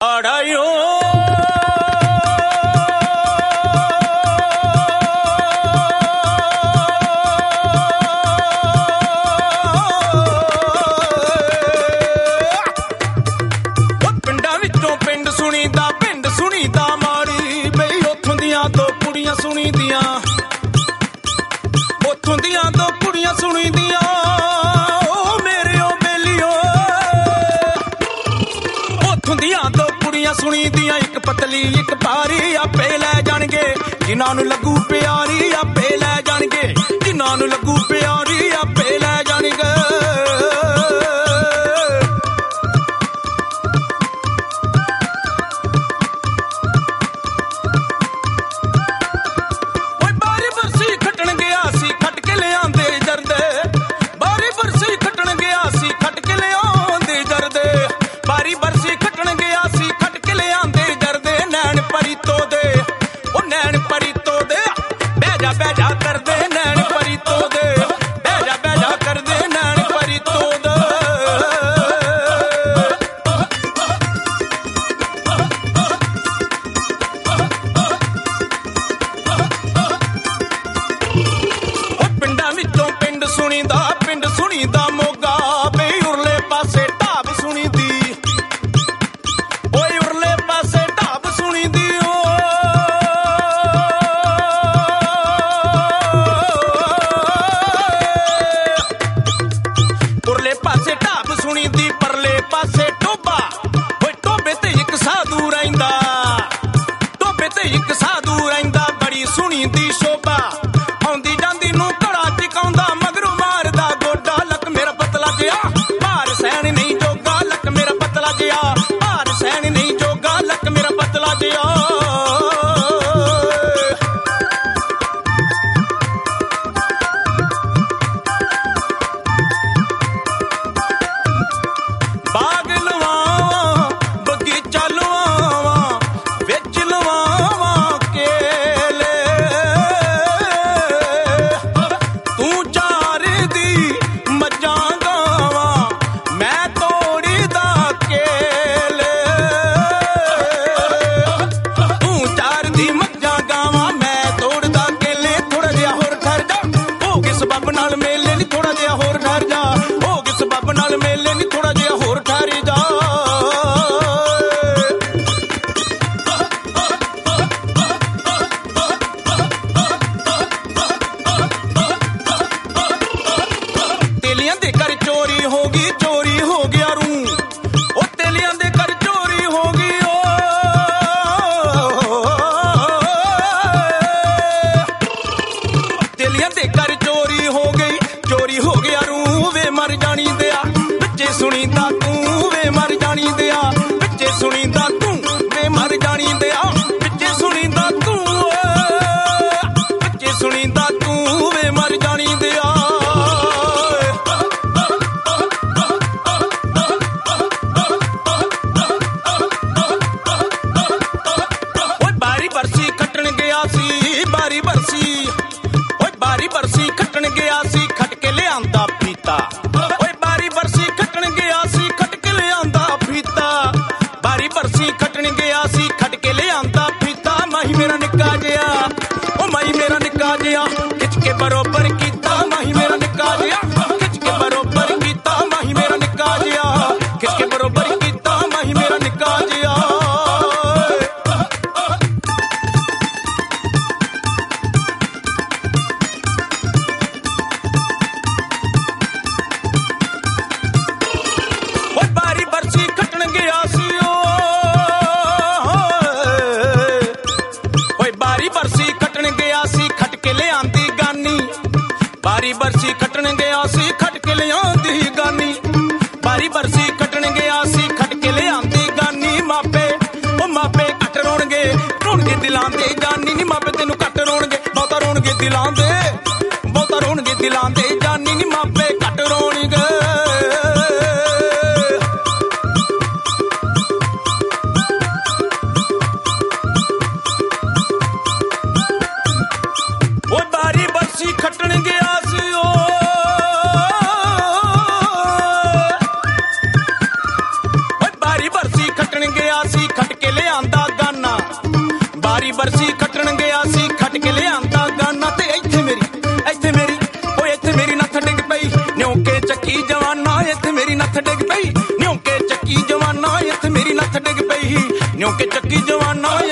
ਆੜਾਇਓ ਪਿੰਡਾਂ ਵਿੱਚੋਂ ਪਿੰਡ ਸੁਣੀਦਾ, ਪਿੰਡ ਸੁਣੀਦਾ ਮਾੜੀ ਬਈ ਉੱਥੋਂ ਦੀਆਂ ਦੋ ਕੁੜੀਆਂ ਸੁਣੀਦੀਆਂ, ਉੱਥੋਂ ਦੀਆਂ ਦੋ ਕੁੜੀਆਂ ਸੁਣੀਦੀਆਂ ਸੁਣੀਦੀਆਂ। ਇੱਕ ਪਤਲੀ ਇੱਕ ਭਾਰੀ ਆਪੇ ਲੈ ਜਾਣਗੇ ਜਿਨ੍ਹਾਂ ਨੂੰ ਲੱਗੂ ਪਿਆਰੀ, ਆਪੇ ਲੈ ਜਾਣਗੇ ਜਿਨ੍ਹਾਂ ਨੂੰ ਲੱਗੂ ਪਿਆਰੀ, ਆਪੇ ਲੈ ਜਾਣਗੇ। ਓਏ ਬਾਰੀ ਬਰਸੀ ਖੱਟਣ ਗਿਆ ਸੀ ਖੱਟ ਕੇ ਲਿਆਂਦੇ ਜਰਦੇ, ਬਾਰੀ ਬਰਸੀ ਖੱਟਣ ਗਿਆ ਸੀ ਖੱਟ ਕੇ ਲਿਆਂਦੇ ਜਰਦੇ, ਬਾਰੀ ਬਰਸੀ ਖੱਟਣ ਗਿਆ ਸੀ ਬਹਿ ਜਾ ਕਰਦੇ ਨੈਣ ਪਰੀ ਤੋਂ ਦੇ, ਬਹਿ ਜਾ ਕਰਦੇ ਨੈਣ ਪਰੀ ਤੋਂ ਦੇ। ਉਹ ਪਿੰਡਾਂ ਵਿੱਚੋਂ ਪਿੰਡ ਸੁਣੀਦਾ, ਪਿੰਡ ਸੁਣੀਦਾ ਮੋਗਾ ਬਈ ਉਰਲੇ ਪਾਸੇ ਢਾਬ ਸੁਣੀਦੀ, ਓਏ ਉਰਲੇ ਪਾਸੇ ਢਾਬ ਸੁਣੀਦੀ। ਪਾਸੇ ਢਾਬ ਸੁਣੀਦੀ ਪਰਲੇ ਪਾਸੇ ਟੋਬਾ, ਓਏ ਟੋਬੇ ਤੇ ਇੱਕ ਸਾਧੂ ਰਹਿੰਦਾ, ਟੋਬੇ ਤੇ ਇੱਕ ਸਾਧੂ ਰਹਿੰਦਾ ਬੜੀ ਸੁਣੀਦੀ ਸ਼ੋਭਾ, ਆਉਂਦੀ ਜਾਂਦੀ ਨੂੰ ਘੜਾ ਟਿਕਾਉਂਦਾ ਮਗਰੋਂ ਮਾਰਦਾ ਗੋਡਾ, ਲੱਕ ਮੇਰਾ ਪਤਲਾ ਜਿਹਾ ਭਾਰ ਸਹਿਣ ਨਹੀਂ ਜੋਗਾ, ਲੱਕ ਮੇਰਾ ਪਤਲਾ ਜਿਹਾ ਭਾਰ ਸਹਿਣ ਨਹੀਂ ਜੋਗਾ, ਲੱਕ ਮੇਰਾ ਪਤਲਾ ਜਿਹਾ। ਬਾਗ ਲਵਾਵਾਂ ਬਗੀਚਾ ਲਵਾਵਾਂ ਵਿੱਚ ਲਵਾਵਾਂ ਕੇਲੇ, ਤੂੰ ਚਾਰ ਦੀ ਮੱਝਾਂ ਗਾਵਾਂ ਮੈਂ ਤੋੜਦਾ ਕੇਲੇ, ਤੂੰ ਚਾਰ ਦੀ ਮੱਝਾਂ ਗਾਵਾਂ ਮੈਂ ਤੋੜਦਾ ਕੇਲੇ। ਥੋੜਾ ਜਿਹਾ ਹੋਰ ਠਹਿਰ ਜਾ ਹੋ ਗਏ ਸਬੱਬ ਨਾਲ ਮੇਲੇ ਨੀ, ਥੋੜਾ ਜਿਹਾ ਹੋਰ ਠਹਿਰ ਜਾ ਹੋ ਗਏ ਸਬੱਬ ਨਾਲ ਮੇਲੇ ਨੀ, ਥੋੜਾ ਜਿਹਾ ਹੋਰ ਠਹਿਰ ਜਾ। ਤੇਲੀਆਂ ਦੇ ਘਰ ਚੋਰੀ ਹੋ ਗਈ, ਚੋਰੀ ਹੋ ਗਿਆ ਰੂ, ਉਹ ਤੇਲੀਆਂ ਦੇ ਘਰ ਚੋਰੀ ਹੋ ਗਈ, ਤੇਲੀਆਂ ਦੇ ਘਰ ਚੋਰੀ ਹੋ ਗਈ, ਚੋਰੀ ਹੋ ਗਿਆ ਰੂ ਵੇ ਮਰ ਜਾਣੀ ਦਿਆ ਬੱਚੇ ਸੁਣੀਦਾ ਤੂੰ, ਵੇ ਮਰ ਜਾਣੀ ਦਿਆ ਬੱਚੇ ਸੁਣੀਦਾ ਤੂੰ, ਵੇ ਮਰ ਜਾਣੀ ਦਿਆ ਬੱਚੇ ਸੁਣੀਦਾ ਤੂੰ, ਬੱਚੇ ਸੁਣੀਦਾ ਤੂੰ, ਵੇ ਮਰ ਜਾਣੀ ਦਿਆ। ਓਏ ਬਾਰੀ ਬਰਸੀ ਖੱਟਣ ਗਿਆ ਸੀ, ਬਾਰੀ ਬਰਸੀ, ਓਏ ਬਾਰੀ ਬਰਸੀ ਖੱਟਣ ਗਿਆ ਸੀ ਖੱਟ ਕੇ ਲਿਆਂਦਾ ਫੀਤਾ, ਓਏ ਬਾਰੀ ਬਰਸੀ ਖੱਟਣ ਗਿਆ ਸੀ ਖੱਟ ਕੇ ਲਿਆਂਦਾ ਫੀਤਾ, ਬਾਰੀ ਬਰਸੀ ਖੱਟਣ ਗਿਆ ਸੀ ਖੱਟ ਕੇ ਲਿਆਂਦਾ ਫੀਤਾ। ਮਾਹੀ ਮੇਰਾ ਨਿੱਕਾ ਜਿਹਾ, ਓ ਮਾਹੀ ਮੇਰਾ ਨਿੱਕਾ ਜਿਹਾ ਖਿੱਚ ਕੇ ਬਰੋਬਰ ਕੀਤਾ, ਮਾਹੀ ਮੇਰਾ ਨਿੱਕਾ ਜਿਹਾ ਖਿੱਚ ਕੇ ਬਰੋਬਰ ਕੀਤਾ, ਮਾਹੀ ਮੇਰਾ ਨਿੱਕਾ ਜਿਹਾ ਖਿੱਚ ਕੇ ਬਰੋਬਰ ਕੀਤਾ, ਮਾਹੀ ਮੇਰਾ ਨਿੱਕਾ ਜਿਹਾ। ਓਏ ਬਾਰੀ ਬਰਸੀ ਖੱਟਣ ਗਿਆ ਸੀ ਓਏ ਬਾਰੀ ਬਰਸੀ ਖੱਟਣ ਗਿਆ ਸੀ ਖੱਟ ਕੇ ਲਿਆਂਦੀ ਗਾਨੀ, ਬਾਰੀ ਬਰਸੀ ਖੱਟਣ ਗਿਆ ਸੀ ਖੱਟ ਕੇ ਲਿਆਂਦੀ ਗਾਨੀ, ਬਾਰੀ ਬਰਸੀ ਖੱਟਣ ਗਿਆ ਸੀ ਖੱਟ ਕੇ ਲਿਆਂਦੀ ਗਾਨੀ। ਮਾਪੇ ਉਹ ਮਾਪੇ ਘੱਟ ਰੋਣਗੇ, ਰੋਣਗੇ ਦਿਲਾਂ ਦੇ ਜਾਨੀ ਨੀ, ਮਾਪੇ ਤੈਨੂੰ ਘੱਟ ਰੋਣਗੇ ਬਹੁਤਾ ਰੋਣਗੇ ਦਿਲਾਂ ਦੇ, ਬਹੁਤਾ ਰੋਣਗੇ ਦਿਲਾਂ ਦੇ ਜਾਨੀ ਨੀ, ਮਾਪੇ ਘੱਟ ਰੋਣਗੇ। ਓਏ ਬਾਰੀ ਬਰਸੀ ਖੱਟਣ ਗਿਆ ਸੀ ਓਏ ਬਾਰੀ ਬਰਸੀ ਖੱਟਣ ਗਿਆ ਸੀ ਖੱਟ ਕੇ ਲਿਆਂਦਾ ਗਾਨਾ ਬਾਰੀ ਬਰਸੀ ਖੱਟਣ ਗਿਆ ਸੀ ਖੱਟ ਕੇ ਲਿਆਂਦਾ ਗਾਨਾ ਤੇ ਇੱਥੇ ਮੇਰੀ ਓਏ ਇੱਥੇ ਮੇਰੀ ਨੱਥ ਡਿੱਗ ਪਈ ਨਿਉਂਕੇ ਚੱਕੀ ਜਵਾਨਾ ਇੱਥੇ ਮੇਰੀ ਨੱਥ ਡਿੱਗ ਪਈ ਨਿਉਂਕੇ ਚੱਕੀ ਜਵਾਨਾ ਇੱਥੇ ਮੇਰੀ ਨੱਥ ਡਿੱਗ ਪਈ ਨਿਉਂਕੇ ਚੱਕੀ ਜਵਾਨਾ